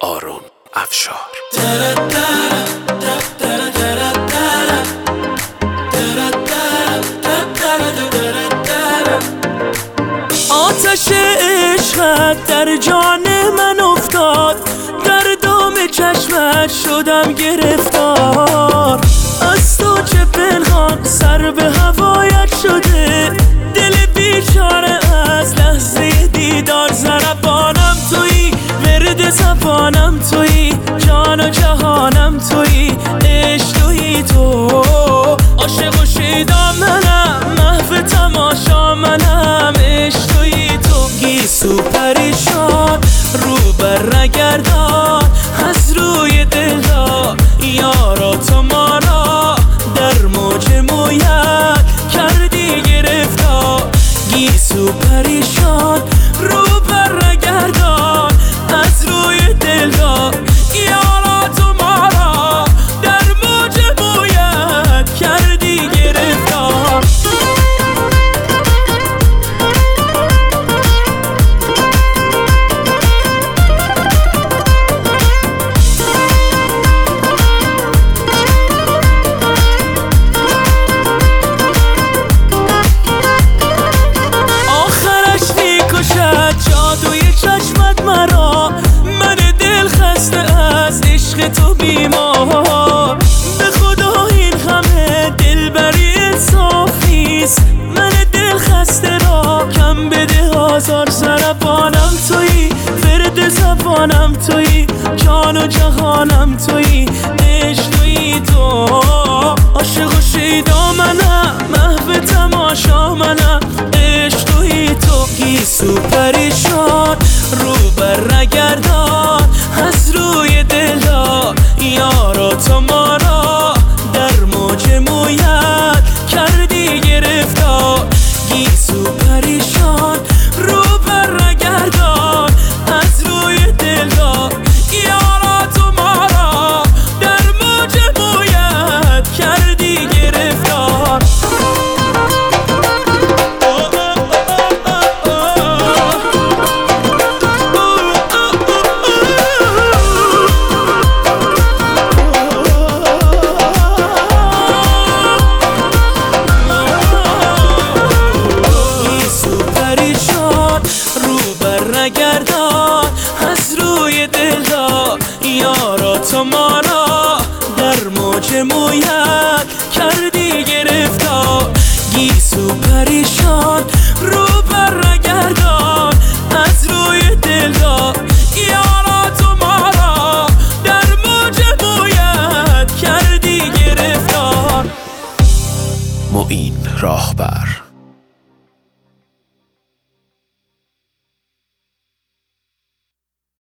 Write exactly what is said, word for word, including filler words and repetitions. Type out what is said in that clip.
آرون افشار. آتش عشقت در جان من افتاد، در دام چشمت شدم گرفتار. از تو چه پنهان سر به هوایت شده، دل بیچاره از لحظه دیدار. ضربانم تویی، ورد زبانم تویی، جان و جهانم تویی، عشق تویی تو. عاشق و شیدا منم، محو تماشا منم، عشق تویی تو. گیسو پریشان رو بر نگردان، از روی دل را یارا تو ما را در موج مویت کردی گرفتار. گیسو پریشان رو بر نگردان، از روی دل را یارا تو ما را در موج مویت کردی گرفتار. تو بیمار به خدا این همه دلبری انصافیست. من دل خسته را کم بده آزار. ضربانم تویی، ورد زبانم تویی، جان و جهانم تویی، عشق تویی تو. عاشق و شیدا منم، محو تماشا منم، عشق تویی تو. گیسو پریشان رو بر نگردان، از روی دل را یارا تو ما را در موج مویت کردی گرفتار. گیسو پریشان رو بر نگردان، از روی دل را یارا تو ما را در موج مویت کردی گرفتار. نگردان، از روی دل را یارا تو ما را در موج مویت کردی گرفتار. گیسو پریشان رو بر نگردان، از روی دل را یارا تو ما را در موج مویت کردی گرفتار. معین راهبر.